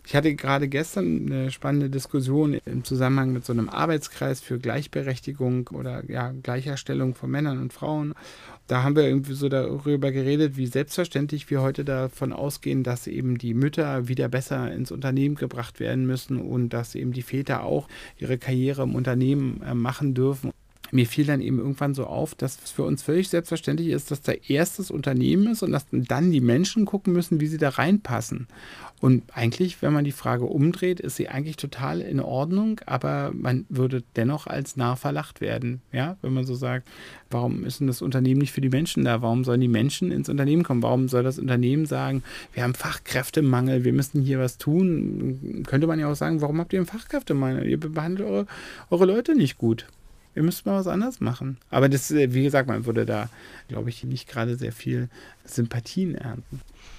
Ich hatte gerade gestern eine spannende Diskussion im Zusammenhang mit so einem Arbeitskreis für Gleichberechtigung oder Gleicherstellung von Männern und Frauen. Da haben wir irgendwie so darüber geredet, wie selbstverständlich wir heute davon ausgehen, dass eben die Mütter wieder besser ins Unternehmen gebracht werden müssen und dass eben die Väter auch ihre Karriere im Unternehmen machen dürfen. Mir fiel dann eben irgendwann so auf, dass es für uns völlig selbstverständlich ist, dass da erst das Unternehmen ist und dass dann die Menschen gucken müssen, wie sie da reinpassen. Und eigentlich, wenn man die Frage umdreht, ist sie eigentlich total in Ordnung, aber man würde dennoch als Narr verlacht werden. Ja, wenn man so sagt, warum ist denn das Unternehmen nicht für die Menschen da? Warum sollen die Menschen ins Unternehmen kommen? Warum soll das Unternehmen sagen, wir haben Fachkräftemangel, wir müssen hier was tun? Könnte man ja auch sagen, warum habt ihr einen Fachkräftemangel? Ihr behandelt eure Leute nicht gut. Ihr müsst mal was anderes machen. Aber das, wie gesagt, man würde da, glaube ich, nicht gerade sehr viel Sympathien ernten.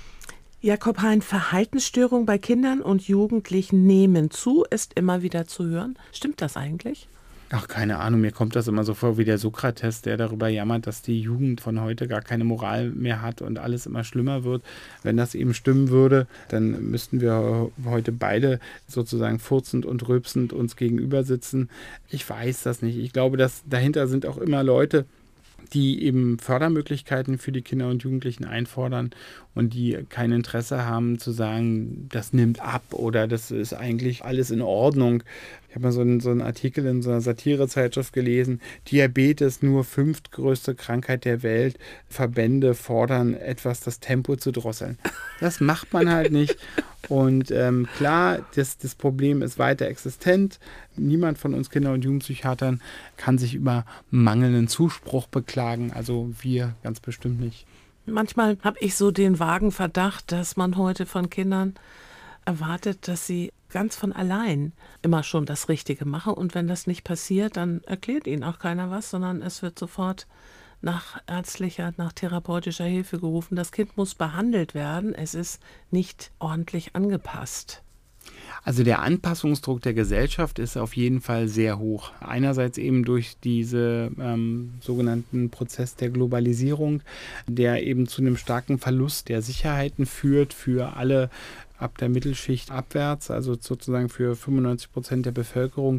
Jakob Hein, Verhaltensstörungen bei Kindern und Jugendlichen nehmen zu, ist immer wieder zu hören. Stimmt das eigentlich? Ach, keine Ahnung, mir kommt das immer so vor wie der Sokrates, der darüber jammert, dass die Jugend von heute gar keine Moral mehr hat und alles immer schlimmer wird. Wenn das eben stimmen würde, dann müssten wir heute beide sozusagen furzend und rülpsend uns gegenüber sitzen. Ich weiß das nicht. Ich glaube, dass dahinter sind auch immer Leute, die eben Fördermöglichkeiten für die Kinder und Jugendlichen einfordern und die kein Interesse haben zu sagen, das nimmt ab oder das ist eigentlich alles in Ordnung. Ich habe mal so einen Artikel in so einer Satirezeitschrift gelesen, Diabetes nur 5. größte Krankheit der Welt, Verbände fordern etwas, das Tempo zu drosseln. Das macht man halt nicht. Und klar, das Problem ist weiter existent. Niemand von uns Kinder- und Jugendpsychiatern kann sich über mangelnden Zuspruch beklagen. Also wir ganz bestimmt nicht. Manchmal habe ich so den vagen Verdacht, dass man heute von Kindern erwartet, dass sie ganz von allein immer schon das Richtige machen. Und wenn das nicht passiert, dann erklärt ihnen auch keiner was, sondern es wird sofort nach ärztlicher, nach therapeutischer Hilfe gerufen. Das Kind muss behandelt werden. Es ist nicht ordentlich angepasst. Also der Anpassungsdruck der Gesellschaft ist auf jeden Fall sehr hoch. Einerseits eben durch diesen sogenannten Prozess der Globalisierung, der eben zu einem starken Verlust der Sicherheiten führt für alle ab der Mittelschicht abwärts, also sozusagen für 95% der Bevölkerung.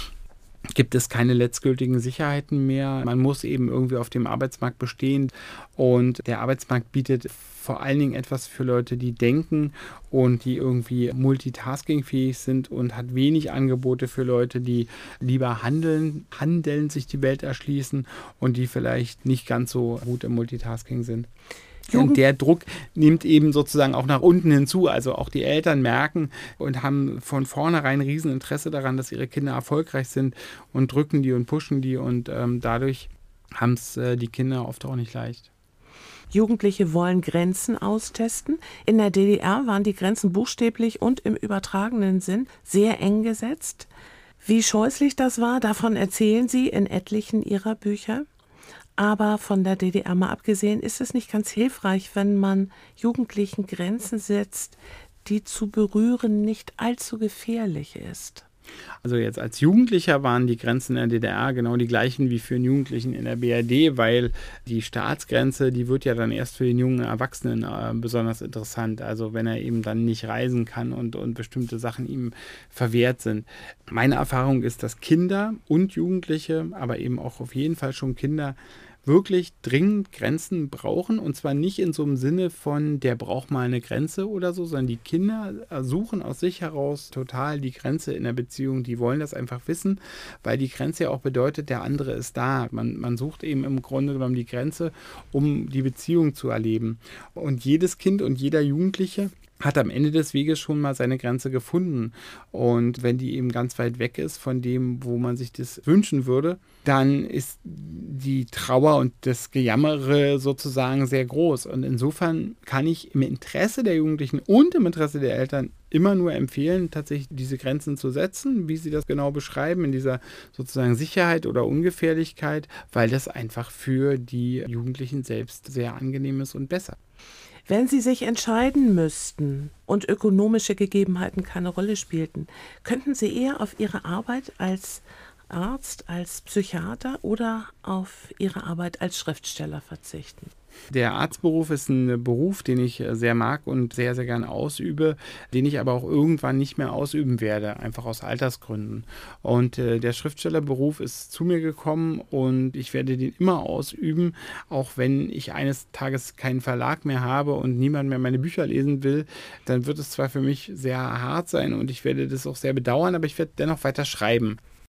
Gibt es keine letztgültigen Sicherheiten mehr. Man muss eben irgendwie auf dem Arbeitsmarkt bestehen und der Arbeitsmarkt bietet vor allen Dingen etwas für Leute, die denken und die irgendwie multitaskingfähig sind und hat wenig Angebote für Leute, die lieber handeln, sich die Welt erschließen und die vielleicht nicht ganz so gut im Multitasking sind. Und der Druck nimmt eben sozusagen auch nach unten hinzu. Also auch die Eltern merken und haben von vornherein Rieseninteresse daran, dass ihre Kinder erfolgreich sind und drücken die und pushen die und dadurch haben es die Kinder oft auch nicht leicht. Jugendliche wollen Grenzen austesten. In der DDR waren die Grenzen buchstäblich und im übertragenen Sinn sehr eng gesetzt. Wie scheußlich das war, davon erzählen sie in etlichen ihrer Bücher. Aber von der DDR mal abgesehen, ist es nicht ganz hilfreich, wenn man Jugendlichen Grenzen setzt, die zu berühren nicht allzu gefährlich ist. Also jetzt als Jugendlicher waren die Grenzen in der DDR genau die gleichen wie für einen Jugendlichen in der BRD, weil die Staatsgrenze, die wird ja dann erst für den jungen Erwachsenen besonders interessant, also wenn er eben dann nicht reisen kann und bestimmte Sachen ihm verwehrt sind. Meine Erfahrung ist, dass Kinder und Jugendliche, aber eben auch auf jeden Fall schon Kinder, wirklich dringend Grenzen brauchen und zwar nicht in so einem Sinne von, der braucht mal eine Grenze oder so, sondern die Kinder suchen aus sich heraus total die Grenze in der Beziehung, die wollen das einfach wissen, weil die Grenze ja auch bedeutet, der andere ist da. Man sucht eben im Grunde genommen die Grenze, um die Beziehung zu erleben. Und jedes Kind und jeder Jugendliche hat am Ende des Weges schon mal seine Grenze gefunden. Und wenn die eben ganz weit weg ist von dem, wo man sich das wünschen würde, dann ist die Trauer und das Gejammere sozusagen sehr groß. Und insofern kann ich im Interesse der Jugendlichen und im Interesse der Eltern immer nur empfehlen, tatsächlich diese Grenzen zu setzen, wie Sie das genau beschreiben, in dieser sozusagen Sicherheit oder Ungefährlichkeit, weil das einfach für die Jugendlichen selbst sehr angenehm ist und besser. Wenn Sie sich entscheiden müssten und ökonomische Gegebenheiten keine Rolle spielten, könnten Sie eher auf Ihre Arbeit als Arzt, als Psychiater oder auf Ihre Arbeit als Schriftsteller verzichten? Der Arztberuf ist ein Beruf, den ich sehr mag und sehr, sehr gern ausübe, den ich aber auch irgendwann nicht mehr ausüben werde, einfach aus Altersgründen. Und der Schriftstellerberuf ist zu mir gekommen und ich werde den immer ausüben, auch wenn ich eines Tages keinen Verlag mehr habe und niemand mehr meine Bücher lesen will, dann wird es zwar für mich sehr hart sein und ich werde das auch sehr bedauern, aber ich werde dennoch weiter schreiben.